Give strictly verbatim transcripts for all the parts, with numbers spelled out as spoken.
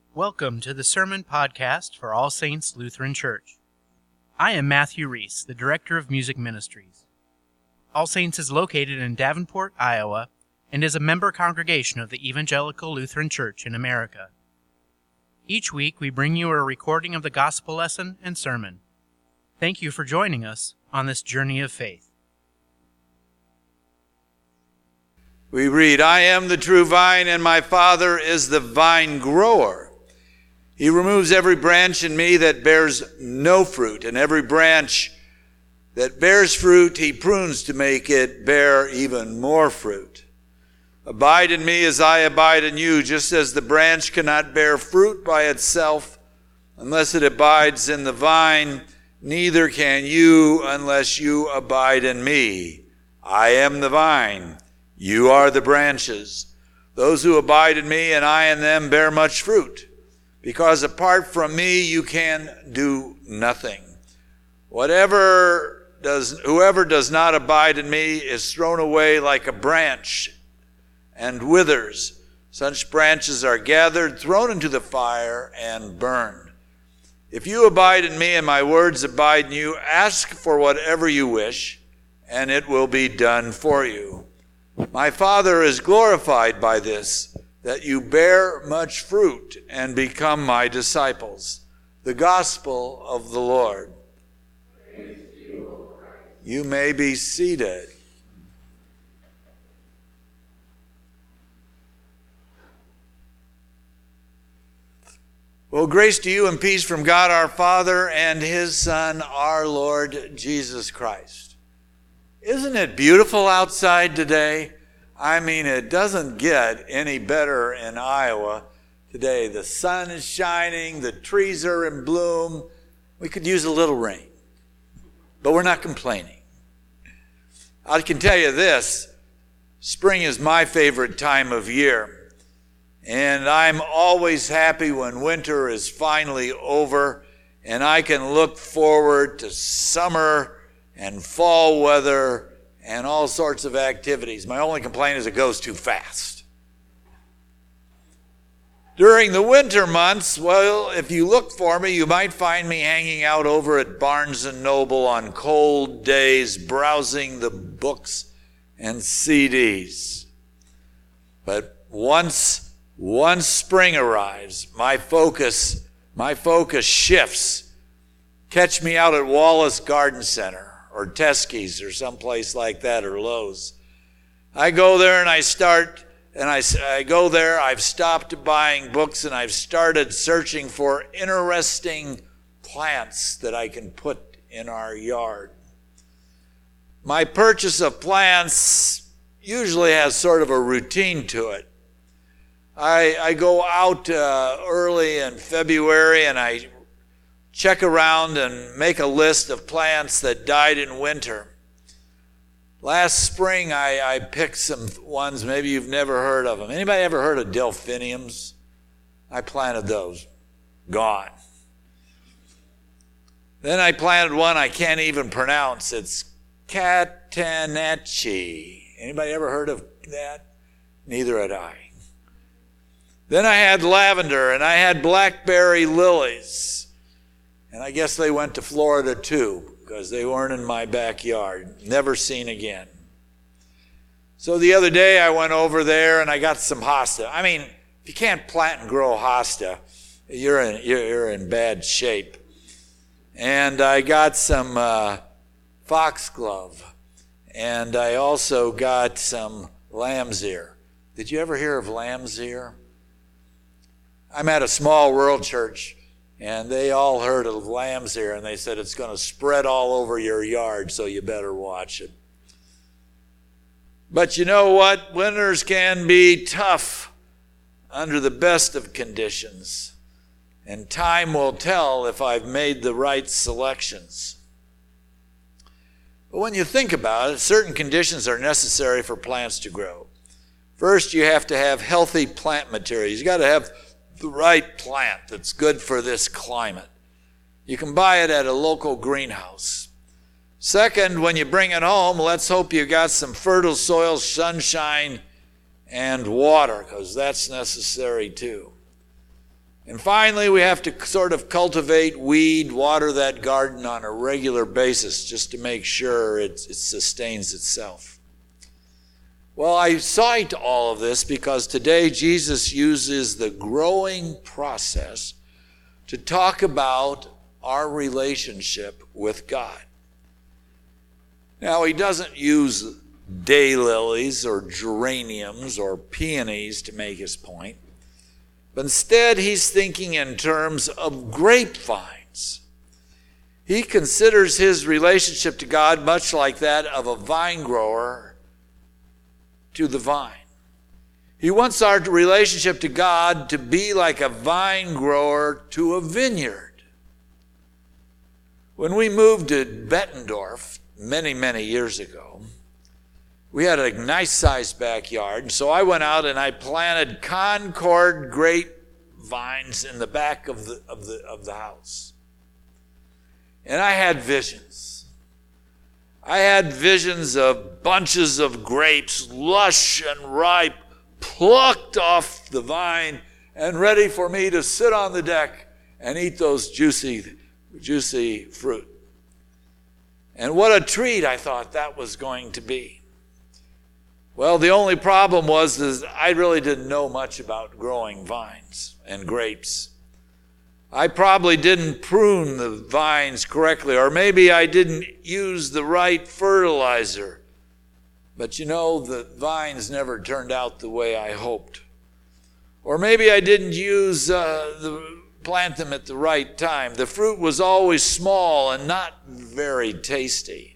Welcome to the Sermon Podcast for All Saints Lutheran Church. I am Matthew Reese, the Director of Music Ministries. All Saints is located in Davenport, Iowa, and is a member congregation of the Evangelical Lutheran Church in America. Each week we bring you a recording of the gospel lesson and sermon. Thank you for joining us on this journey of faith. We read, I am the true vine, and my Father is the vine grower. He removes every branch in me that bears no fruit, and every branch that bears fruit he prunes to make it bear even more fruit. Abide in me as I abide in you, just as the branch cannot bear fruit by itself unless it abides in the vine, neither can you unless you abide in me. I am the vine, you are the branches. Those who abide in me and I in them bear much fruit, because apart from me you can do nothing. Whatever does, whoever does not abide in me is thrown away like a branch and withers. Such branches are gathered, thrown into the fire, and burned. If you abide in me and my words abide in you, ask for whatever you wish, and it will be done for you. My Father is glorified by this, that you bear much fruit and become my disciples. The gospel of the Lord. Praise to you, O Christ. You may be seated. Well, grace to you and peace from God our Father and his Son, our Lord Jesus Christ. Isn't it beautiful outside today? I mean, it doesn't get any better in Iowa today. The sun is shining, the trees are in bloom. We could use a little rain, but we're not complaining. I can tell you this, spring is my favorite time of year, and I'm always happy when winter is finally over and I can look forward to summer and fall weather and all sorts of activities. My only complaint is it goes too fast. During the winter months, well, if you look for me, you might find me hanging out over at Barnes and Noble on cold days, browsing the books and C Ds. But once, once spring arrives, my focus, my focus shifts. Catch me out at Wallace Garden Center, or Teskey's, or someplace like that, or Lowe's. I go there and I start, and I, I go there, I've stopped buying books and I've started searching for interesting plants that I can put in our yard. My purchase of plants usually has sort of a routine to it. I, I go out uh, early in February and I check around and make a list of plants that died in winter. Last spring, I, I picked some ones, maybe you've never heard of them. Anybody ever heard of delphiniums? I planted those. Gone. Then I planted one I can't even pronounce. It's Catanacci. Anybody ever heard of that? Neither had I. Then I had lavender, and I had blackberry lilies. And I guess they went to Florida too, because they weren't in my backyard. Never seen again. So the other day I went over there and I got some hosta. I mean, if you can't plant and grow hosta, you're in, you're in bad shape. And I got some uh, foxglove. And I also got some lamb's ear. Did you ever hear of lamb's ear? I'm at a small rural church, and they all heard of lamb's ear, and they said it's going to spread all over your yard, so you better watch it. But you know what? Winters can be tough under the best of conditions, and time will tell if I've made the right selections. But when you think about it, certain conditions are necessary for plants to grow. First, you have to have healthy plant materials. You've got to have the right plant that's good for this climate. You can buy it at a local greenhouse. Second, when you bring it home, let's hope you got some fertile soil, sunshine, and water, because that's necessary too. And finally, we have to sort of cultivate, weed, water that garden on a regular basis just to make sure it, it sustains itself. Well, I cite all of this because today Jesus uses the growing process to talk about our relationship with God. Now, he doesn't use daylilies or geraniums or peonies to make his point, but instead he's thinking in terms of grapevines. He considers his relationship to God much like that of a vine grower to the vine. He wants our relationship to God to be like a vine grower to a vineyard. When we moved to Bettendorf many, many years ago, we had a nice-sized backyard, and so I went out and I planted Concord grapevines in the back of the, of the, of the house. And I had visions. I had visions of bunches of grapes, lush and ripe, plucked off the vine and ready for me to sit on the deck and eat those juicy, juicy fruit. And what a treat I thought that was going to be. Well, the only problem was is I really didn't know much about growing vines and grapes. I probably didn't prune the vines correctly, or maybe I didn't use the right fertilizer. But you know, the vines never turned out the way I hoped. Or maybe I didn't use uh, the plant them at the right time. The fruit was always small and not very tasty.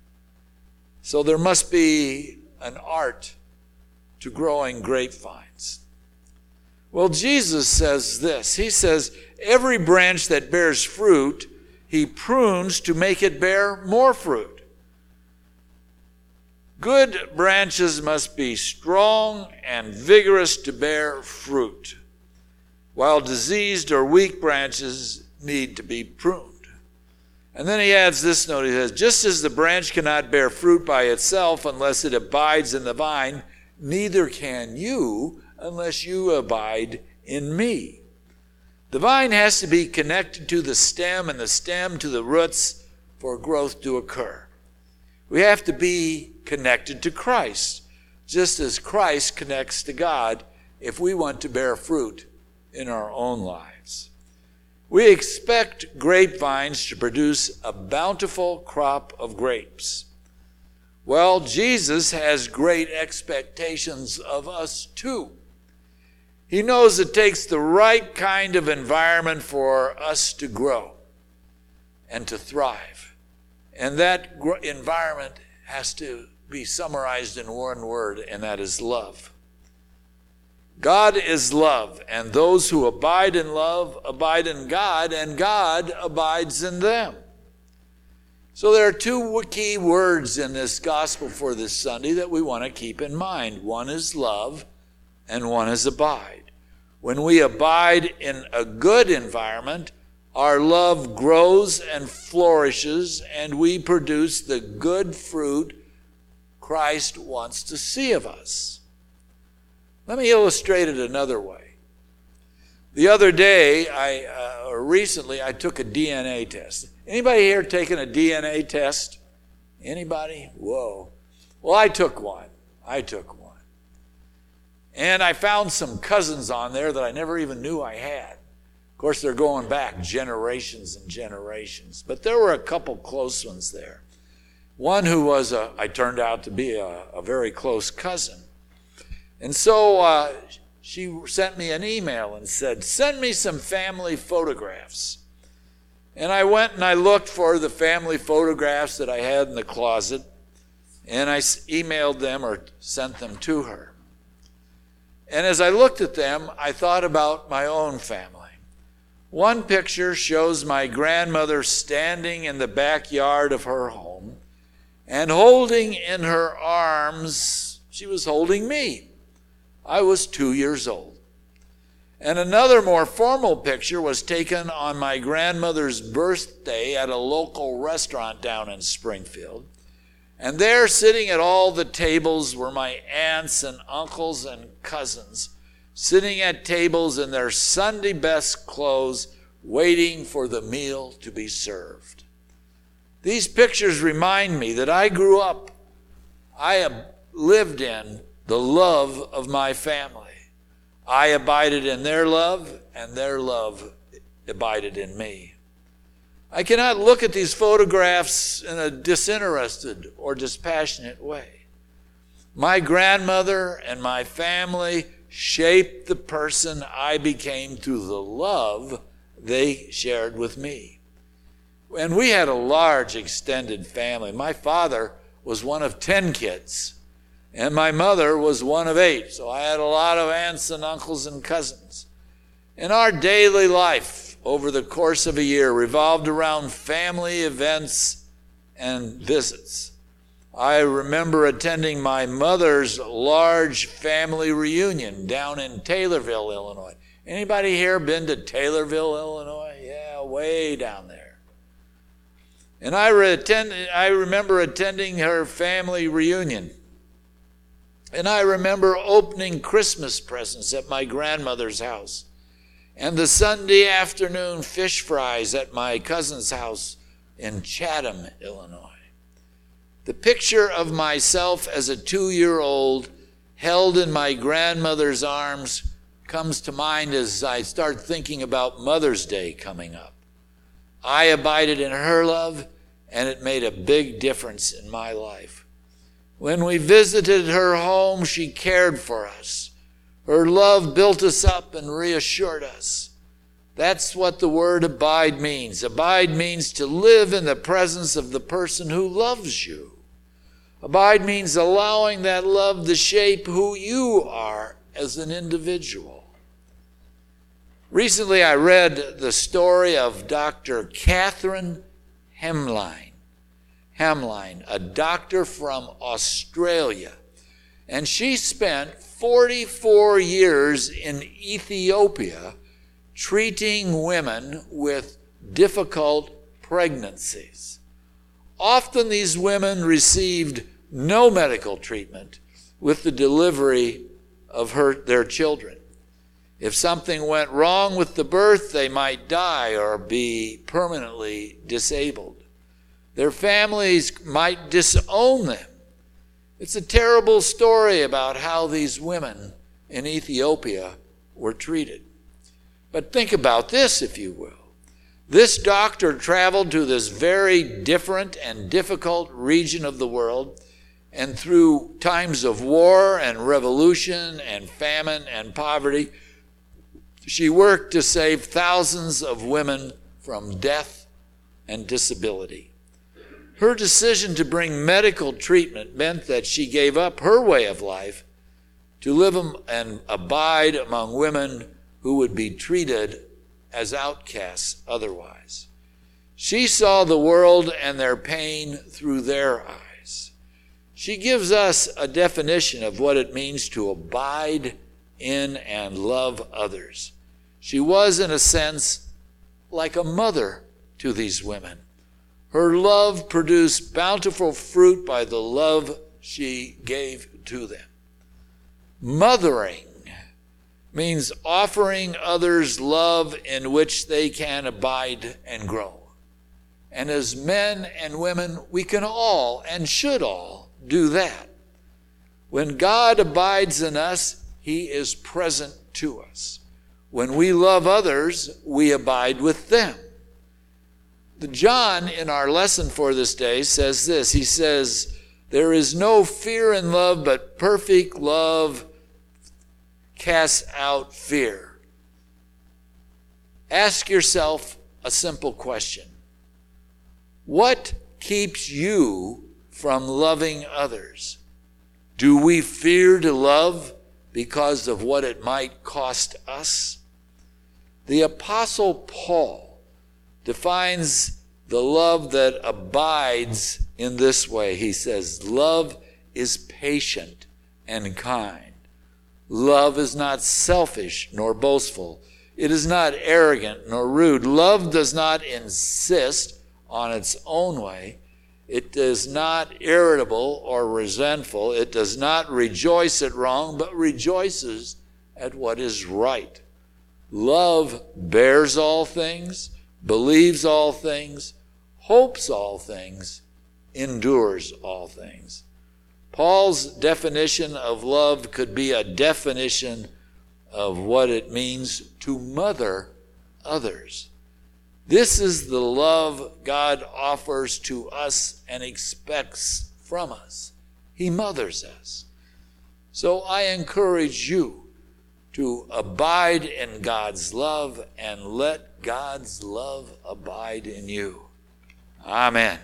So there must be an art to growing grapevines. Well, Jesus says this. He says, every branch that bears fruit, he prunes to make it bear more fruit. Good branches must be strong and vigorous to bear fruit, while diseased or weak branches need to be pruned. And then he adds this note. He says, just as the branch cannot bear fruit by itself unless it abides in the vine, neither can you unless you abide in me. The vine has to be connected to the stem and the stem to the roots for growth to occur. We have to be connected to Christ, just as Christ connects to God if we want to bear fruit in our own lives. We expect grapevines to produce a bountiful crop of grapes. Well, Jesus has great expectations of us too. He knows it takes the right kind of environment for us to grow and to thrive. And that gr- environment has to be summarized in one word, and that is love. God is love, and those who abide in love abide in God, and God abides in them. So there are two key words in this gospel for this Sunday that we want to keep in mind. One is love, and one is abide. When we abide in a good environment, our love grows and flourishes, and we produce the good fruit Christ wants to see of us. Let me illustrate it another way. The other day, I uh, or recently, I took a D N A test. Anybody here taken a D N A test? Anybody? Whoa. Well, I took one. I took one. And I found some cousins on there that I never even knew I had. Of course, they're going back generations and generations. But there were a couple close ones there. One who was, a, I turned out to be a, a very close cousin. And so uh, she sent me an email and said, send me some family photographs. And I went and I looked for the family photographs that I had in the closet, and I emailed them or sent them to her. And as I looked at them, I thought about my own family. One picture shows my grandmother standing in the backyard of her home and holding in her arms, she was holding me. I was two years old. And another more formal picture was taken on my grandmother's birthday at a local restaurant down in Springfield. And there, sitting at all the tables, were my aunts and uncles and cousins, sitting at tables in their Sunday best clothes, waiting for the meal to be served. These pictures remind me that I grew up, I have lived in the love of my family. I abided in their love, and their love abided in me. I cannot look at these photographs in a disinterested or dispassionate way. My grandmother and my family shaped the person I became through the love they shared with me. And we had a large extended family. My father was one of ten kids, and my mother was one of eight. So I had a lot of aunts and uncles and cousins. And our daily life over the course of a year revolved around family events and visits. I remember attending my mother's large family reunion down in Taylorville, Illinois. Anybody here been to Taylorville, Illinois? Yeah, way down there. And I, re- attend- I remember attending her family reunion. And I remember opening Christmas presents at my grandmother's house, and the Sunday afternoon fish fries at my cousin's house in Chatham, Illinois. The picture of myself as a two-year-old held in my grandmother's arms comes to mind as I start thinking about Mother's Day coming up. I abided in her love, and it made a big difference in my life. When we visited her home, she cared for us. Her love built us up and reassured us. That's what the word abide means. Abide means to live in the presence of the person who loves you. Abide means allowing that love to shape who you are as an individual. Recently, I read the story of Doctor Catherine Hemline. Hemline, a doctor from Australia. And she spent forty-four years in Ethiopia treating women with difficult pregnancies. Often these women received no medical treatment with the delivery of her, their children. If something went wrong with the birth, they might die or be permanently disabled. Their families might disown them. It's a terrible story about how these women in Ethiopia were treated. But think about this, if you will. This doctor traveled to this very different and difficult region of the world, and through times of war and revolution and famine and poverty, she worked to save thousands of women from death and disability. Her decision to bring medical treatment meant that she gave up her way of life to live and abide among women who would be treated as outcasts otherwise. She saw the world and their pain through their eyes. She gives us a definition of what it means to abide in and love others. She was, in a sense, like a mother to these women. Her love produced bountiful fruit by the love she gave to them. Mothering means offering others love in which they can abide and grow. And as men and women, we can all and should all do that. When God abides in us, he is present to us. When we love others, we abide with them. The John, in our lesson for this day, says this. He says, there is no fear in love, but perfect love casts out fear. Ask yourself a simple question. What keeps you from loving others? Do we fear to love because of what it might cost us? The Apostle Paul defines the love that abides in this way. He says, love is patient and kind. Love is not selfish nor boastful. It is not arrogant nor rude. Love does not insist on its own way. It is not irritable or resentful. It does not rejoice at wrong, but rejoices at what is right. Love bears all things, believes all things, hopes all things, endures all things. Paul's definition of love could be a definition of what it means to mother others. This is the love God offers to us and expects from us. He mothers us. So I encourage you to abide in God's love and let God's love abide in you. Amen.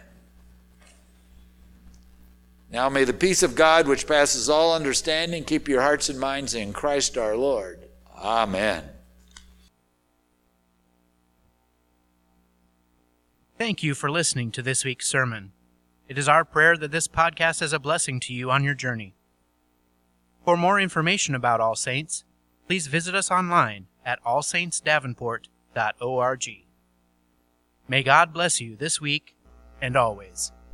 Now may the peace of God, which passes all understanding, keep your hearts and minds in Christ our Lord. Amen. Thank you for listening to this week's sermon. It is our prayer that this podcast is a blessing to you on your journey. For more information about All Saints, please visit us online at all saints davenport dot org. May God bless you this week and always.